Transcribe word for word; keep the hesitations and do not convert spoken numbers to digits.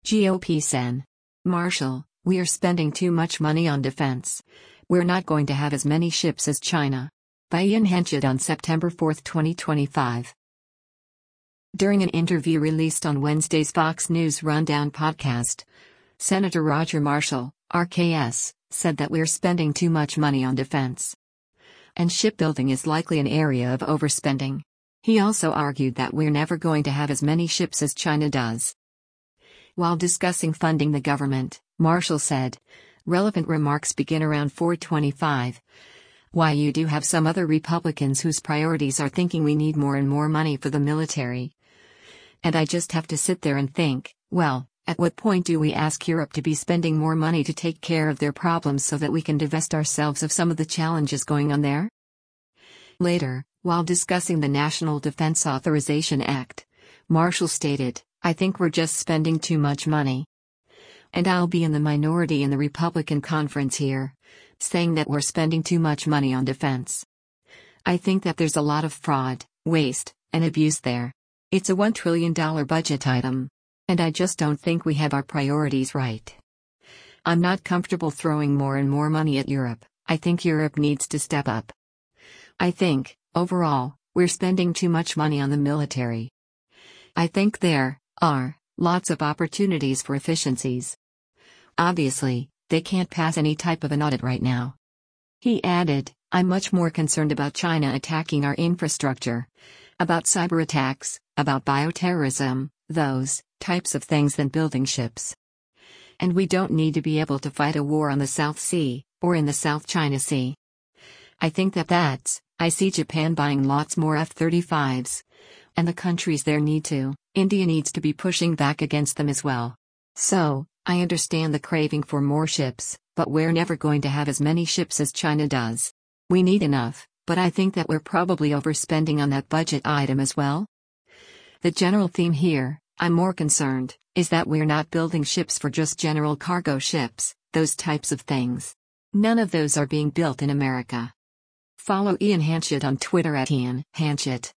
G O P Sen. Marshall, we are spending too much money on defense. We're not going to have as many ships as China. By Ian Henchett on September fourth, twenty twenty-five. During an interview released on Wednesday's Fox News Rundown podcast, Senator Roger Marshall, R K S, said that we're spending too much money on defense. And shipbuilding is likely an area of overspending. He also argued that we're never going to have as many ships as China does. While discussing funding the government, Marshall said, relevant remarks begin around four twenty-five. Why you do have some other Republicans whose priorities are thinking we need more and more money for the military. And I just have to sit there and think, well, at what point do we ask Europe to be spending more money to take care of their problems so that we can divest ourselves of some of the challenges going on there? Later, while discussing the National Defense Authorization Act, Marshall stated, I think we're just spending too much money. And I'll be in the minority in the Republican conference here, saying that we're spending too much money on defense. I think that there's a lot of fraud, waste, and abuse there. It's a one trillion dollars budget item. And I just don't think we have our priorities right. I'm not comfortable throwing more and more money at Europe. I think Europe needs to step up. I think, overall, we're spending too much money on the military. I think there are lots of opportunities for efficiencies. Obviously, they can't pass any type of an audit right now. He added, I'm much more concerned about China attacking our infrastructure, about cyber attacks, about bioterrorism, those types of things than building ships. And we don't need to be able to fight a war on the South Sea, or in the South China Sea. I think that that's, I see Japan buying lots more F thirty-fives. And the countries there need to, India needs to be pushing back against them as well. So, I understand the craving for more ships, but we're never going to have as many ships as China does. We need enough, but I think that we're probably overspending on that budget item as well. The general theme here, I'm more concerned, is that we're not building ships for just general cargo ships, those types of things. None of those are being built in America. Follow Ian Henchett on Twitter at Ian Henchett.